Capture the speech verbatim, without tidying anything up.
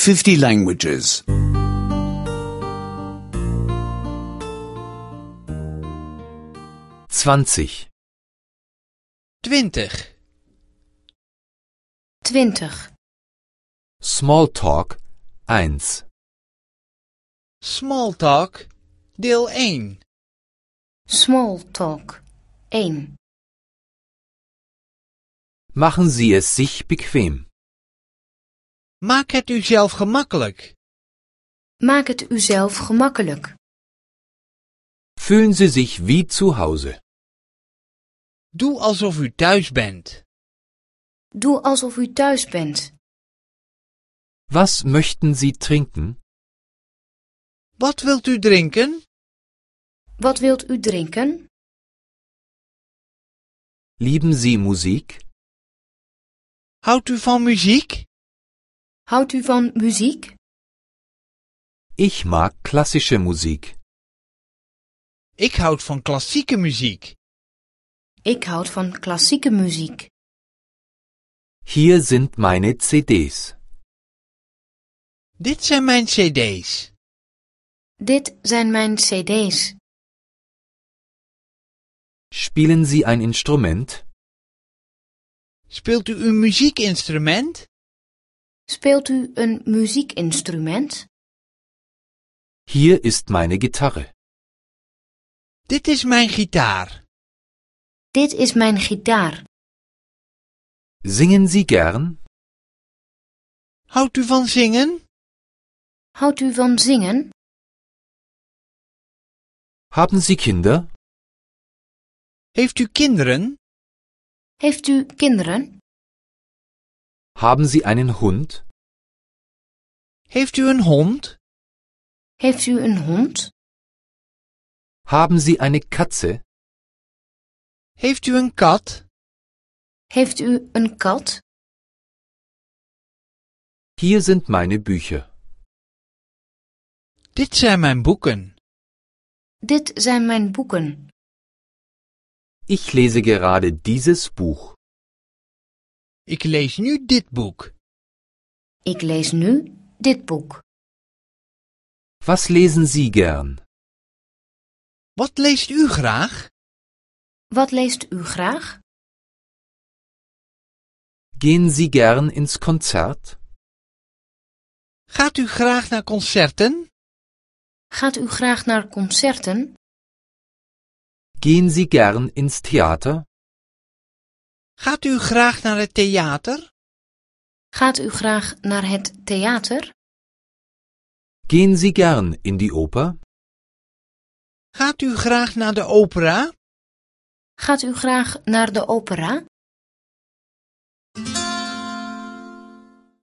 fifty languages. zwanzig. Twintig. twintig. Smalltalk eins. Smalltalk, deel één. Small talk. één. Machen Sie es sich bequem. Maak het uzelf gemakkelijk. Maak het uzelf gemakkelijk. Fühlen Sie sich wie zu Hause. Doe alsof u thuis bent. Doe alsof u thuis bent. Was möchten Sie trinken? Wat wilt u drinken? Wat wilt u drinken? Lieben Sie Musik? Houdt u van muziek? Houdt u van muziek? Ich mag klassische Musik. Ik houd van klassieke muziek. Ik houd van klassieke muziek. Hier sind meine C Ds. Dit zijn mijn cd's. Dit zijn mijn cd's. Spielen Sie ein Instrument? Speelt u een muziekinstrument? Speelt u een muziekinstrument? Hier ist meine Gitarre. Dit is mijn gitaar. Dit is mijn gitaar. Singen Sie gern? Houdt u van zingen? Houdt u van zingen? Haben Sie Kinder? Heeft u kinderen? Heeft u kinderen? Haben Sie einen Hund? Heeft u een hond? Heeft u een hond? Haben Sie eine Katze? Heeft u een kat? Heeft u een kat? Hier sind meine Bücher. Dit zijn mijn boeken. Dit zijn mijn boeken. Ich lese gerade dieses Buch. Ik lees nu dit boek. Ik lees nu dit boek. Was lesen Sie gern? Wat leest u graag? Wat leest u graag? Gehen Sie gern ins Konzert? Gaat u graag naar concerten? Gaat u graag naar concerten? Gehen Sie gern ins Theater? Gaat u graag naar het theater? Gaat u graag naar het theater? Gehen Sie gern in die Oper? Gaat u graag naar de opera? Gaat u graag naar de opera?